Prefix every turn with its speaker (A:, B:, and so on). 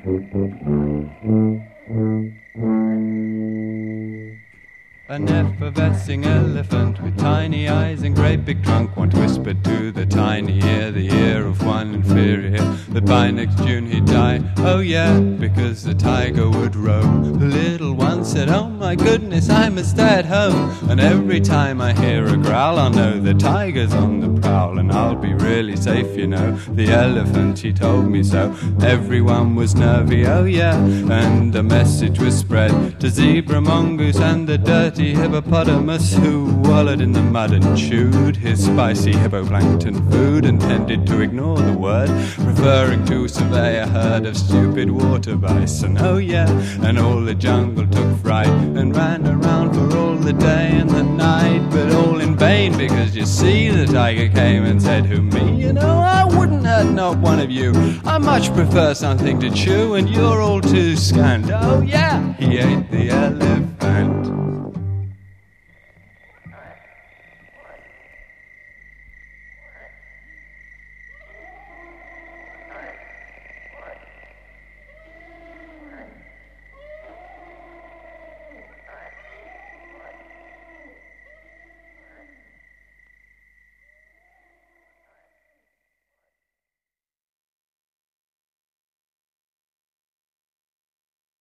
A: An effervescing elephant with tiny eyes and great big trunk once whispered to the tiny ear, the ear of one inferior, that by next June he'd die. Oh yeah, because the tiger would roam. The little one said, oh my goodness, I must stay at home. And every time I hear a growl, I'll know the tiger's on the prowl, and I'll be really safe, you know. The elephant, he told me so. Everyone was nervy, oh yeah, and a message was spread to zebra, mongoose and the dirty hippopotamus, who wallowed in the mud and chewed his spicy hippoplankton food and tended to ignore the word, preferring to survey a herd of stupid water bison. Oh yeah, and all the jungle took fright and ran around for all the day and the night, but all in vain, because you see the tiger came and said, who, me? You know, I wouldn't hurt not one of you. I much prefer something to chew, and you're all too scant. Oh yeah, he ate the elephant